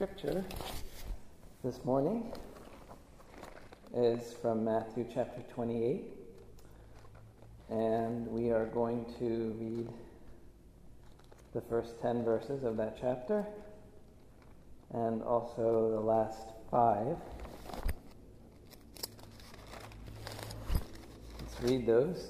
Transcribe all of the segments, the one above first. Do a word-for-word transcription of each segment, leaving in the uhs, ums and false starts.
scripture this morning is from Matthew chapter twenty-eight, and we are going to read the first ten verses of that chapter and also the last five. Let's read those.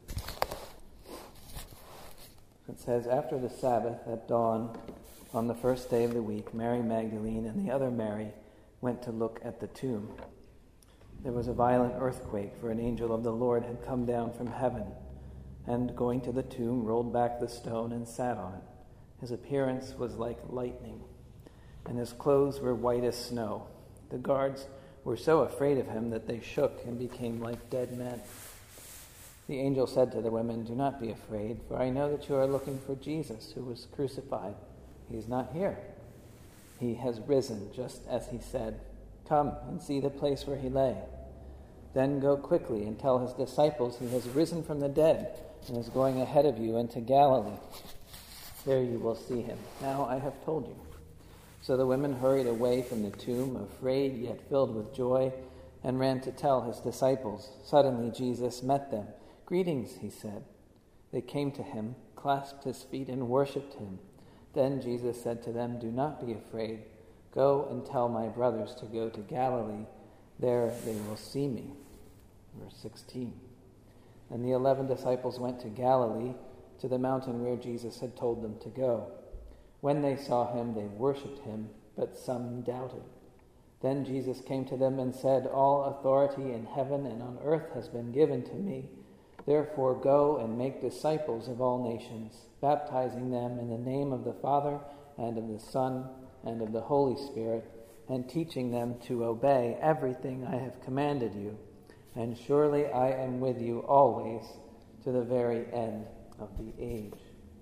It says, "After the Sabbath at dawn on the first day of the week, Mary Magdalene and the other Mary went to look at the tomb. There was a violent earthquake, for an angel of the Lord had come down from heaven, and going to the tomb, rolled back the stone and sat on it. His appearance was like lightning, and his clothes were white as snow. The guards were so afraid of him that they shook and became like dead men. The angel said to the women, 'Do not be afraid, for I know that you are looking for Jesus, who was crucified. He is not here. He has risen, just as he said. Come and see the place where he lay. Then go quickly and tell his disciples he has risen from the dead and is going ahead of you into Galilee. There you will see him. Now I have told you.' So the women hurried away from the tomb, afraid yet filled with joy, and ran to tell his disciples. Suddenly Jesus met them. 'Greetings,' he said. They came to him, clasped his feet, and worshipped him. Then Jesus said to them, 'Do not be afraid. Go and tell my brothers to go to Galilee. There they will see me.'" Verse sixteen. "And the eleven disciples went to Galilee, to the mountain where Jesus had told them to go. When they saw him, they worshipped him, but some doubted. Then Jesus came to them and said, 'All authority in heaven and on earth has been given to me. Therefore go and make disciples of all nations, baptizing them in the name of the Father and of the Son and of the Holy Spirit, and teaching them to obey everything I have commanded you. And surely I am with you always to the very end of the age.'"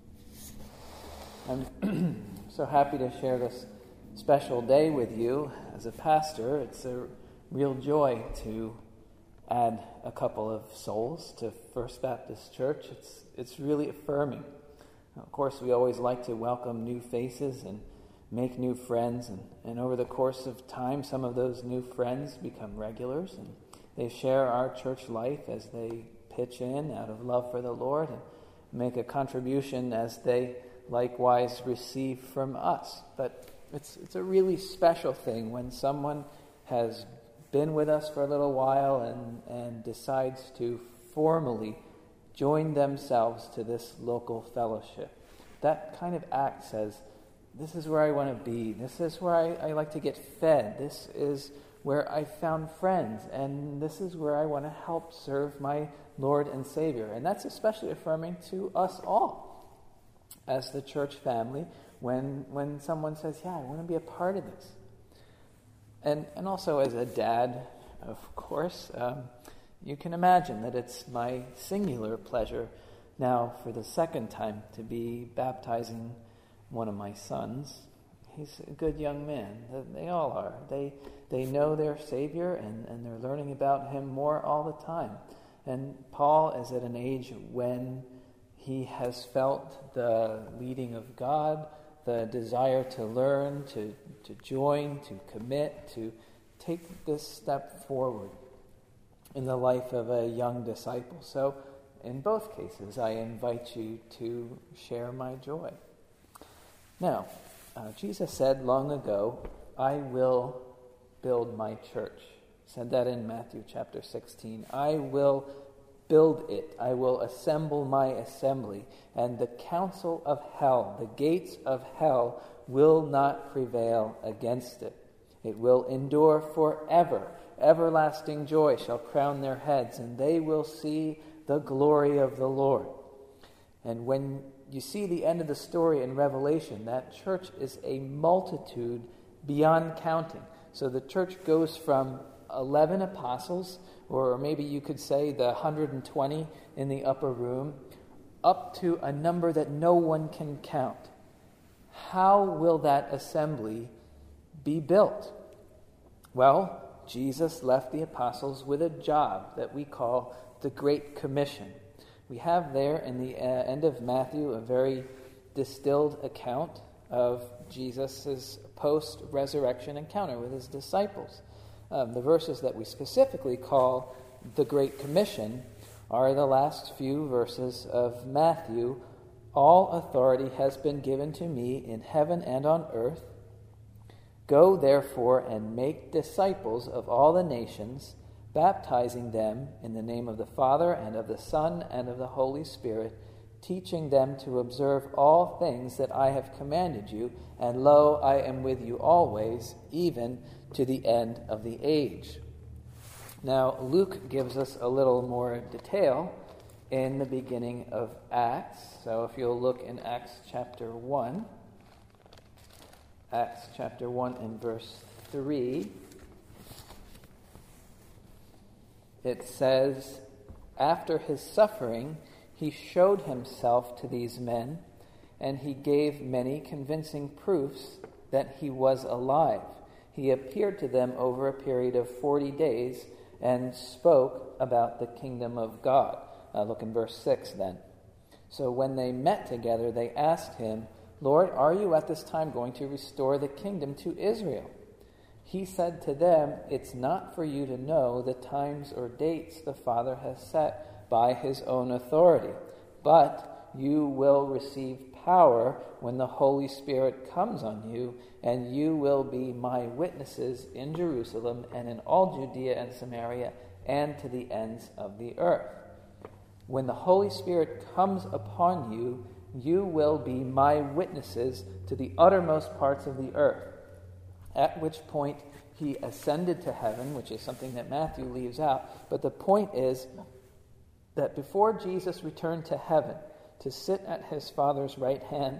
I'm so happy to share this special day with you. As a pastor, it's a real joy to add a couple of souls to First Baptist Church. It's it's really affirming. Of course, we always like to welcome new faces and make new friends, and, and over the course of time, some of those new friends become regulars, and they share our church life as they pitch in out of love for the Lord and make a contribution as they likewise receive from us. But it's it's a really special thing when someone has been with us for a little while and, and decides to formally join themselves to this local fellowship. That kind of act says, this is where I want to be. This is where I, I like to get fed. This is where I found friends. And this is where I want to help serve my Lord and Savior. And that's especially affirming to us all as the church family when when someone says, yeah, I want to be a part of this. And and also as a dad, of course, um, you can imagine that it's my singular pleasure now for the second time to be baptizing one of my sons. He's a good young man. They all are. They they know their Savior, and, and they're learning about him more all the time. And Paul is at an age when he has felt the leading of God, the desire to learn, to, to join, to commit, to take this step forward in the life of a young disciple. So in both cases, I invite you to share my joy. Now, uh, Jesus said long ago, "I will build my church." He said that in Matthew chapter sixteen. "I will build it. I will assemble my assembly, and the council of hell, the gates of hell, will not prevail against it. It will endure forever. Everlasting joy shall crown their heads, and they will see the glory of the Lord." And when you see the end of the story in Revelation, that church is a multitude beyond counting. So the church goes from eleven apostles, or maybe you could say the one hundred twenty in the upper room, up to a number that no one can count. How will that assembly be built? Well, Jesus left the apostles with a job that we call the Great Commission. We have there in the uh, end of Matthew a very distilled account of Jesus' post-resurrection encounter with his disciples. Um, the verses that we specifically call the Great Commission are the last few verses of Matthew. All authority has been given to me in heaven and on earth. Go therefore and make disciples of all the nations, baptizing them in the name of the Father and of the Son and of the Holy Spirit, teaching them to observe all things that I have commanded you, and lo, I am with you always, even to the end of the age. Now, Luke gives us a little more detail in the beginning of Acts. So if you'll look in Acts chapter one, Acts chapter one and verse three, it says, after his suffering, he showed himself to these men, and he gave many convincing proofs that he was alive. He appeared to them over a period of forty days and spoke about the kingdom of God. Uh, look in verse six then. So when they met together, they asked him, Lord, are you at this time going to restore the kingdom to Israel? He said to them, it's not for you to know the times or dates the Father has set by his own authority, but you will receive power when the Holy Spirit comes on you, and you will be my witnesses in Jerusalem and in all Judea and Samaria and to the ends of the earth. When the Holy Spirit comes upon you, you will be my witnesses to the uttermost parts of the earth. At which point he ascended to heaven, which is something that Matthew leaves out. But the point is that before Jesus returned to heaven to sit at his Father's right hand,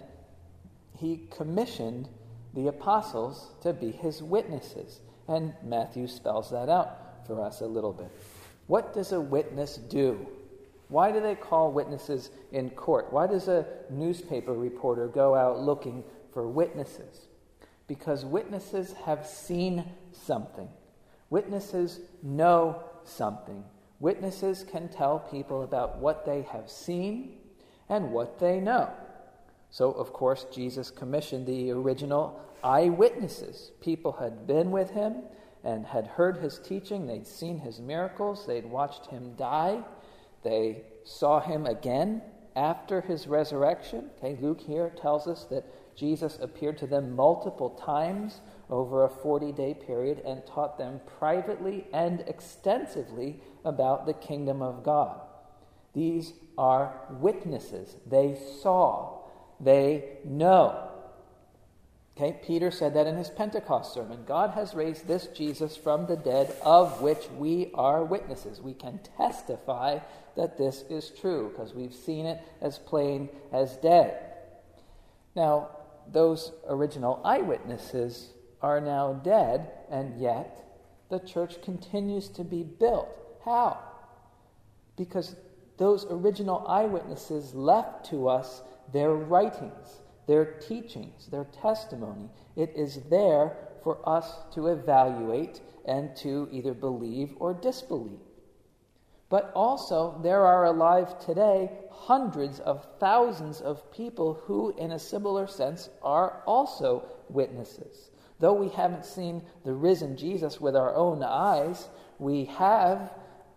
he commissioned the apostles to be his witnesses. And Matthew spells that out for us a little bit. What does a witness do? Why do they call witnesses in court? Why does a newspaper reporter go out looking for witnesses? Because witnesses have seen something. Witnesses know something. Witnesses can tell people about what they have seen and what they know. So, of course, Jesus commissioned the original eyewitnesses. People had been with him and had heard his teaching. They'd seen his miracles. They'd watched him die. They saw him again after his resurrection. Okay, Luke here tells us that Jesus appeared to them multiple times over a forty-day period and taught them privately and extensively about the kingdom of God. These are witnesses. They saw. They know. Okay, Peter said that in his Pentecost sermon. God has raised this Jesus from the dead, of which we are witnesses. We can testify that this is true because we've seen it as plain as day. Now, those original eyewitnesses are now dead, and yet the church continues to be built. How? Because those original eyewitnesses left to us their writings, their teachings, their testimony. It is there for us to evaluate and to either believe or disbelieve. But also, there are alive today hundreds of thousands of people who, in a similar sense, are also witnesses. Though we haven't seen the risen Jesus with our own eyes, we have,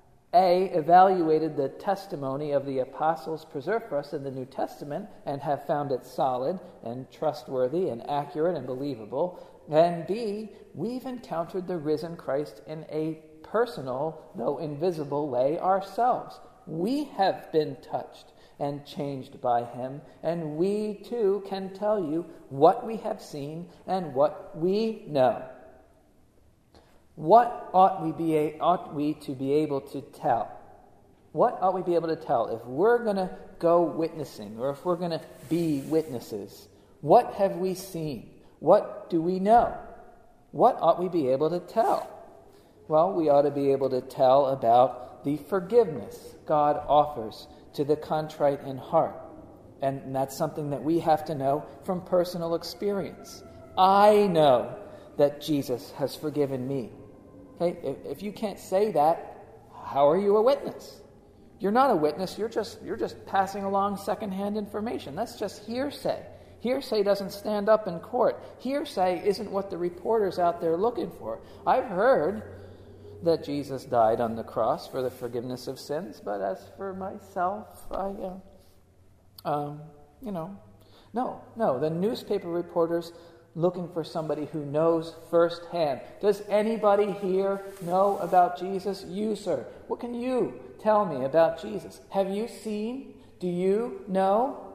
A, evaluated the testimony of the apostles preserved for us in the New Testament and have found it solid and trustworthy and accurate and believable. And B, we've encountered the risen Christ in a personal, though invisible way ourselves. We have been touched and changed by him, and we too can tell you what we have seen and what we know. What ought we be a, ought we to be able to tell? What ought we be able to tell if we're going to go witnessing, or if we're going to be witnesses? What have we seen? What do we know? What ought we be able to tell? Well, we ought to be able to tell about the forgiveness God offers to the contrite in heart. And that's something that we have to know from personal experience. I know that Jesus has forgiven me. Okay? If, if you can't say that, how are you a witness? You're not a witness. You're just you're just passing along secondhand information. That's just hearsay. Hearsay doesn't stand up in court. Hearsay isn't what the reporter's out there looking for. I've heard that Jesus died on the cross for the forgiveness of sins, but as for myself, I, uh, um, you know, no, no. The newspaper reporter's looking for somebody who knows firsthand. Does anybody here know about Jesus? You, sir. What can you tell me about Jesus? Have you seen? Do you know?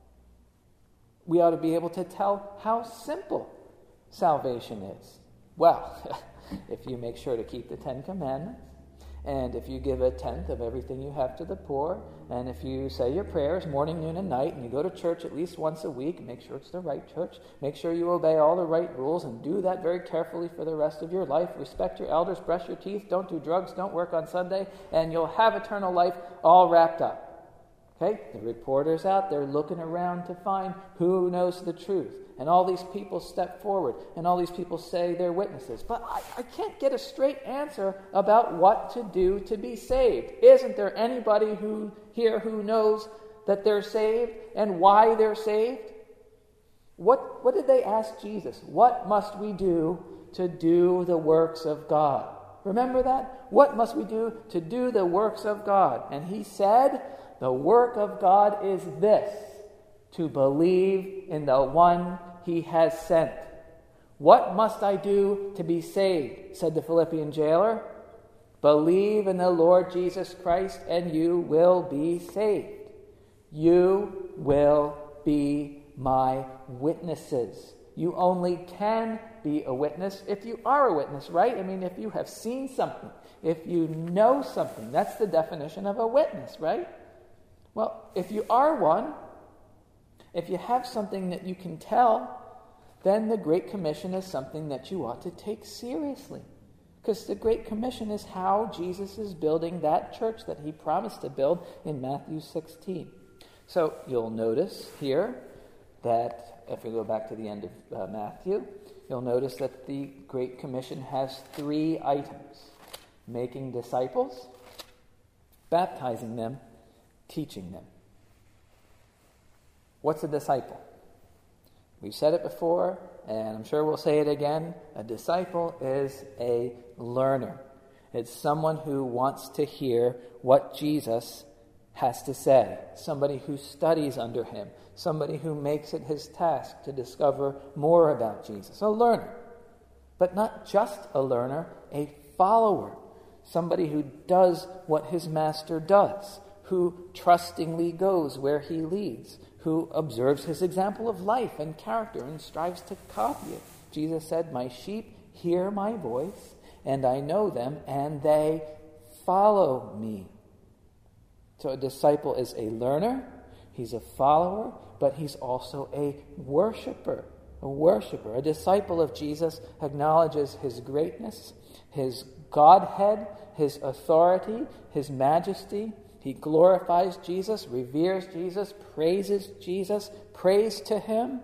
We ought to be able to tell how simple salvation is. Well, if you make sure to keep the Ten Commandments, and if you give a tenth of everything you have to the poor, and if you say your prayers morning, noon, and night, and you go to church at least once a week, make sure it's the right church, make sure you obey all the right rules, and do that very carefully for the rest of your life, respect your elders, brush your teeth, don't do drugs, don't work on Sunday, and you'll have eternal life all wrapped up. Okay? The reporter's out there looking around to find who knows the truth. And all these people step forward, and all these people say they're witnesses. But I, I can't get a straight answer about what to do to be saved. Isn't there anybody who here who knows that they're saved and why they're saved? What, what did they ask Jesus? What must we do to do the works of God? Remember that? What must we do to do the works of God? And he said, the work of God is this, to believe in the one he has sent. What must I do to be saved? Said the Philippian jailer. Believe in the Lord Jesus Christ and you will be saved. You will be my witnesses. You only can be a witness if you are a witness, right? I mean, if you have seen something, if you know something, that's the definition of a witness, right? Well, if you are one, if you have something that you can tell, then the Great Commission is something that you ought to take seriously. Because the Great Commission is how Jesus is building that church that he promised to build in Matthew sixteen. So you'll notice here that, if we go back to the end of uh, Matthew, you'll notice that the Great Commission has three items: making disciples, baptizing them, teaching them. What's a disciple? We've said it before, and I'm sure we'll say it again. A disciple is a learner. It's someone who wants to hear what Jesus has to say. Somebody who studies under him. Somebody who makes it his task to discover more about Jesus. A learner. But not just a learner, a follower. Somebody who does what his master does. Who trustingly goes where he leads, who observes his example of life and character and strives to copy it. Jesus said, my sheep hear my voice, and I know them, and they follow me. So a disciple is a learner, he's a follower, but he's also a worshiper. A worshiper. A disciple of Jesus acknowledges his greatness, his Godhead, his authority, his majesty. He glorifies Jesus, reveres Jesus, praises Jesus, prays to him.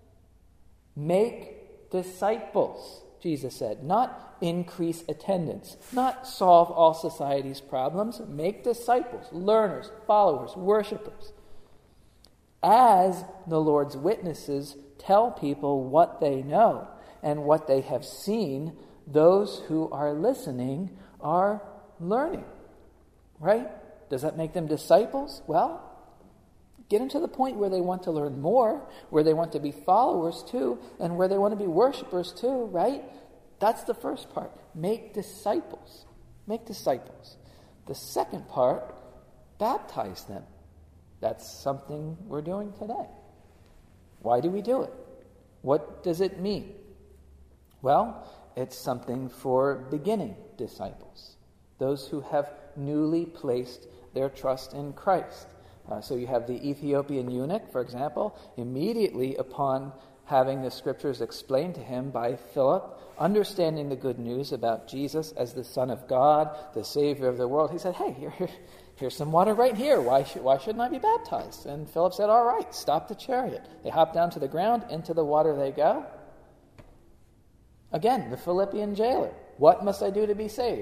Make disciples, Jesus said. Not increase attendance, not solve all society's problems. Make disciples, learners, followers, worshipers. As the Lord's witnesses tell people what they know and what they have seen, those who are listening are learning, right? Does that make them disciples? Well, get them to the point where they want to learn more, where they want to be followers too, and where they want to be worshipers too, right? That's the first part. Make disciples. Make disciples. The second part, baptize them. That's something we're doing today. Why do we do it? What does it mean? Well, it's something for beginning disciples. Those who have newly placed their trust in Christ. Uh, so you have the Ethiopian eunuch, for example, immediately upon having the scriptures explained to him by Philip, understanding the good news about Jesus as the Son of God, the Savior of the world, he said, hey, here, here, here's some water right here. Why, should, why shouldn't I be baptized? And Philip said, all right, stop the chariot. They hop down to the ground, into the water they go. Again, the Philippian jailer, what must I do to be saved?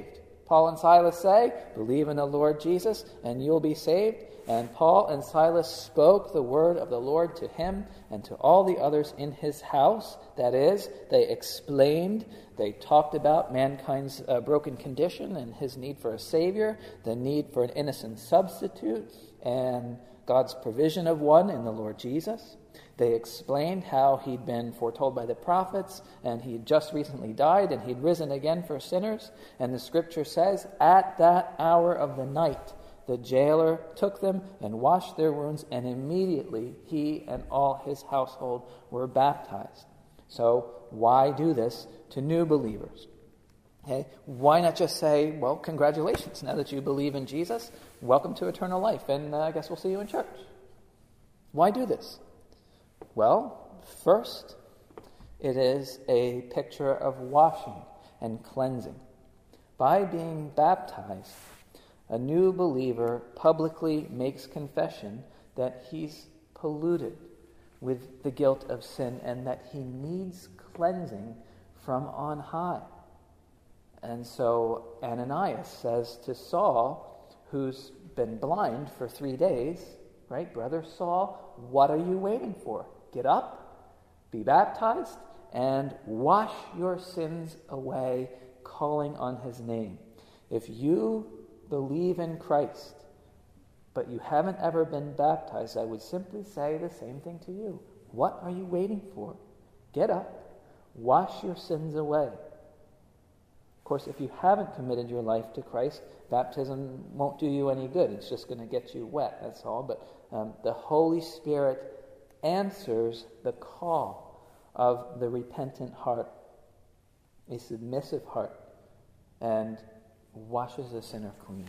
Paul and Silas say, believe in the Lord Jesus and you'll be saved. And Paul and Silas spoke the word of the Lord to him and to all the others in his house. That is, they explained, they talked about mankind's uh, broken condition and his need for a Savior, the need for an innocent substitute, and God's provision of one in the Lord Jesus. They explained how he'd been foretold by the prophets, and he'd just recently died, and he'd risen again for sinners. And the scripture says, at that hour of the night, the jailer took them and washed their wounds, and immediately he and all his household were baptized. So why do this to new believers? Okay, why not just say, well, congratulations, now that you believe in Jesus, welcome to eternal life, and uh, I guess we'll see you in church. Why do this? Well, first, it is a picture of washing and cleansing. By being baptized, a new believer publicly makes confession that he's polluted with the guilt of sin and that he needs cleansing from on high. And so Ananias says to Saul, who's been blind for three days, right, Brother Saul, what are you waiting for? Get up, be baptized, and wash your sins away, calling on his name. If you believe in Christ, but you haven't ever been baptized, I would simply say the same thing to you. What are you waiting for? Get up, wash your sins away. Of course, if you haven't committed your life to Christ, baptism won't do you any good. It's just going to get you wet, that's all. But um, the Holy Spirit answers the call of the repentant heart, a submissive heart, and washes a sinner clean.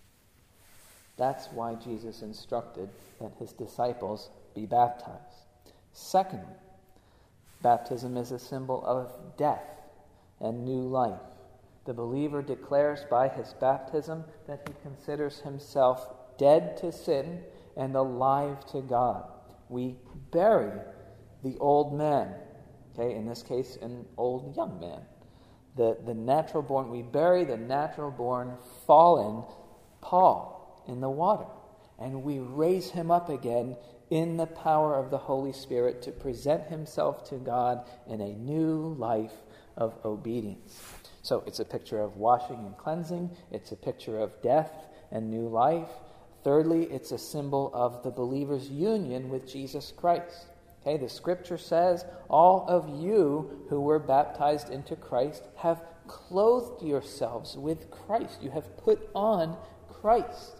That's why Jesus instructed that his disciples be baptized. Secondly, baptism is a symbol of death and new life. The believer declares by his baptism that he considers himself dead to sin and alive to God. We bury the old man, okay, in this case, an old young man. The, the natural born, we bury the natural born fallen Paul in the water. And we raise him up again in the power of the Holy Spirit to present himself to God in a new life of obedience. So it's a picture of washing and cleansing. It's a picture of death and new life. Thirdly, it's a symbol of the believer's union with Jesus Christ. Okay, the scripture says, all of you who were baptized into Christ have clothed yourselves with Christ. You have put on Christ.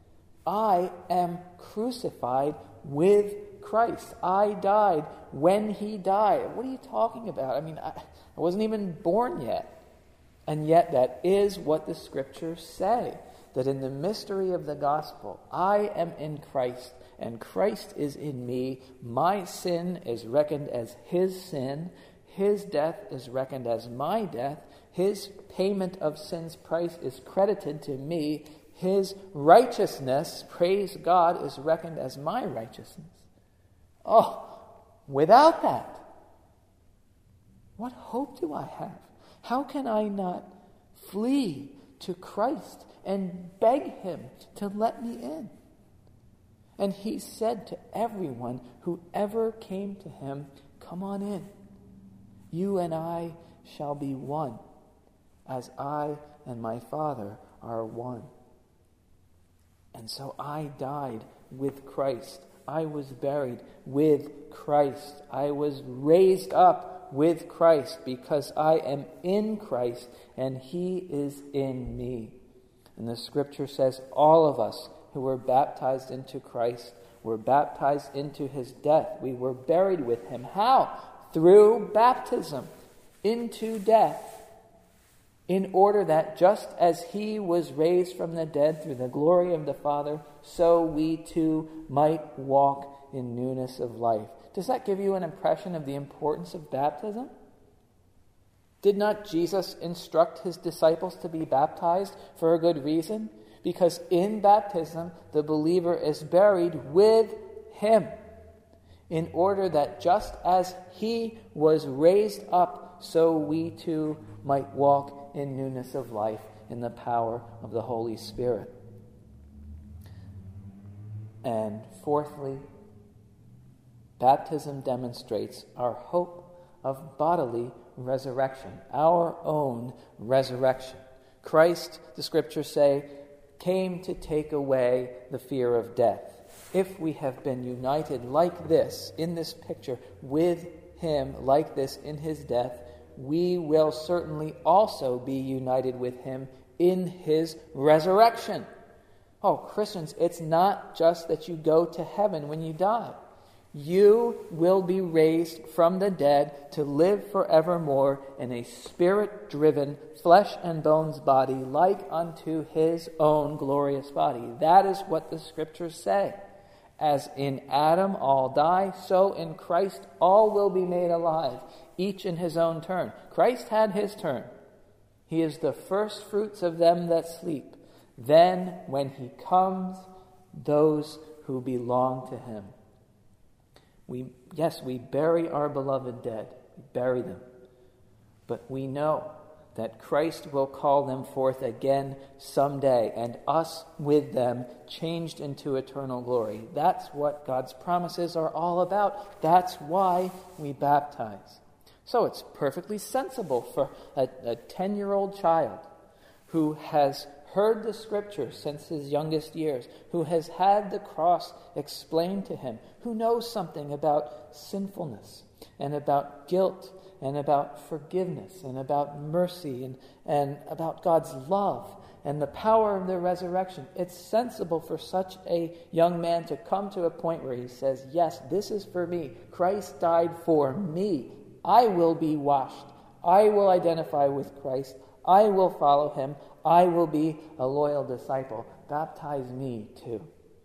I am crucified with Christ. I died when he died. What are you talking about? I mean, I, I wasn't even born yet. And yet that is what the scriptures say, that in the mystery of the gospel, I am in Christ, and Christ is in me. My sin is reckoned as his sin. His death is reckoned as my death. His payment of sin's price is credited to me. His righteousness, praise God, is reckoned as my righteousness. Oh, without that, what hope do I have? How can I not flee to Christ and beg him to let me in? And he said to everyone who ever came to him, come on in. You and I shall be one, as I and my Father are one. And so I died with Christ. I was buried with Christ. I was raised up with Christ because I am in Christ and he is in me. And the scripture says all of us who were baptized into Christ were baptized into his death. We were buried with him. How? Through baptism into death, in order that just as he was raised from the dead through the glory of the Father, so we too might walk in newness of life. Does that give you an impression of the importance of baptism? Did not Jesus instruct his disciples to be baptized for a good reason? Because in baptism, the believer is buried with him, in order that just as he was raised up, so we too might walk in newness of life. in the power of the Holy Spirit. And fourthly, baptism demonstrates our hope of bodily resurrection, our own resurrection. Christ, the scriptures say, came to take away the fear of death. If we have been united like this, in this picture, with him like this in his death, we will certainly also be united with him in his resurrection. Oh, Christians, it's not just that you go to heaven when you die. You will be raised from the dead to live forevermore in a spirit-driven, flesh and bones body like unto his own glorious body. That is what the scriptures say. As in Adam all die, so in Christ all will be made alive, each in his own turn. Christ had his turn. He is the first fruits of them that sleep. Then, when he comes, those who belong to him. We, yes, we bury our beloved dead. We bury them. But we know that Christ will call them forth again someday, and us with them, changed into eternal glory. That's what God's promises are all about. That's why we baptize. So it's perfectly sensible for a, a ten-year-old child who has heard the scriptures since his youngest years, who has had the cross explained to him, who knows something about sinfulness and about guilt and about forgiveness and about mercy and, and about God's love and the power of the resurrection. It's sensible for such a young man to come to a point where he says, yes, this is for me. Christ died for me. I will be washed. I will identify with Christ. I will follow him. I will be a loyal disciple. Baptize me too.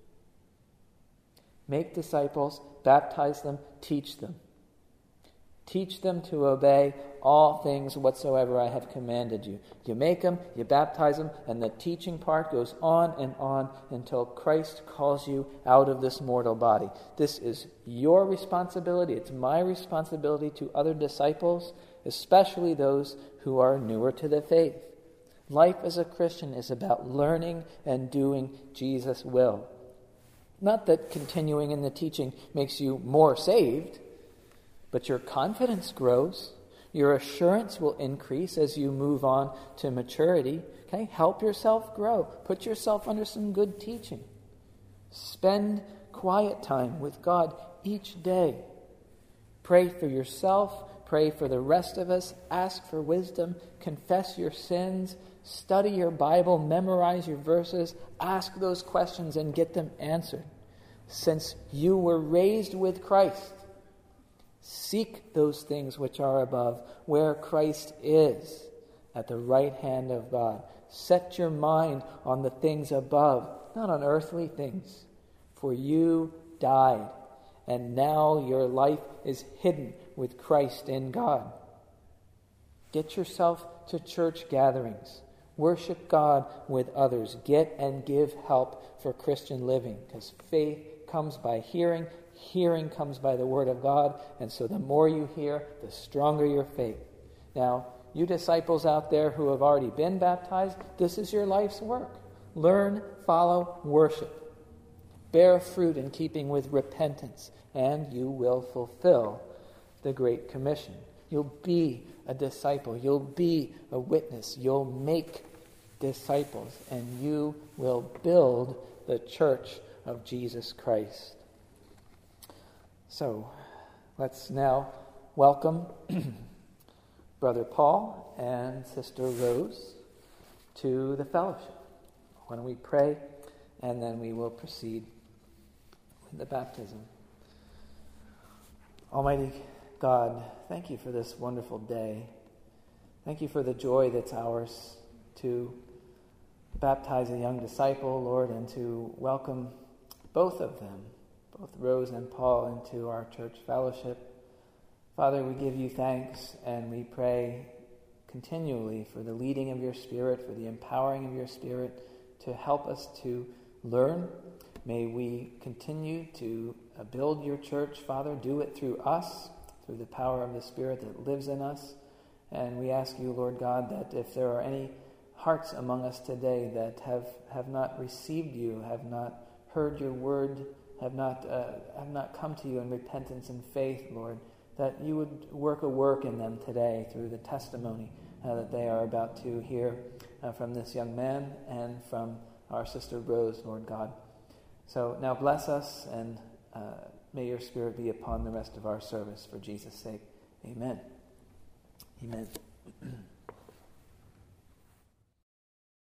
Make disciples, baptize them, teach them. Teach them to obey all things whatsoever I have commanded you. You make them, you baptize them, and the teaching part goes on and on until Christ calls you out of this mortal body. This is your responsibility. It's my responsibility to other disciples, especially those who are newer to the faith. Life as a Christian is about learning and doing Jesus' will. Not that continuing in the teaching makes you more saved, but your confidence grows. Your assurance will increase as you move on to maturity. Okay? Help yourself grow. Put yourself under some good teaching. Spend quiet time with God each day. Pray for yourself. Pray for the rest of us. Ask for wisdom. Confess your sins. Study your Bible. Memorize your verses. Ask those questions and get them answered. Since you were raised with Christ, seek those things which are above, where Christ is, at the right hand of God. Set your mind on the things above, not on earthly things. For you died, and now your life is hidden with Christ in God. Get yourself to church gatherings. Worship God with others. Get and give help for Christian living, because faith comes by hearing. Hearing comes by the word of God, and so the more you hear, the stronger your faith. Now, you disciples out there who have already been baptized, this is your life's work. Learn, follow, worship. Bear fruit in keeping with repentance, and you will fulfill the Great Commission. You'll be a disciple. You'll be a witness. You'll make disciples, and you will build the church of Jesus Christ. So, let's now welcome Brother Paul and Sister Rose to the fellowship. Why don't we pray, and then we will proceed with the baptism. Almighty God, thank you for this wonderful day. Thank you for the joy that's ours to baptize a young disciple, Lord, and to welcome both of them, both Rose and Paul, into our church fellowship. Father, we give you thanks, and we pray continually for the leading of your Spirit, for the empowering of your Spirit to help us to learn. May we continue to uh, build your church, Father. Do it through us, through the power of the Spirit that lives in us. And we ask you, Lord God, that if there are any hearts among us today that have, have not received you, have not heard your word, have not uh, have not come to you in repentance and faith, Lord, that you would work a work in them today through the testimony uh, that they are about to hear uh, from this young man and from our sister Rose, Lord God. So now bless us, and uh, may your Spirit be upon the rest of our service for Jesus' sake. Amen. Amen.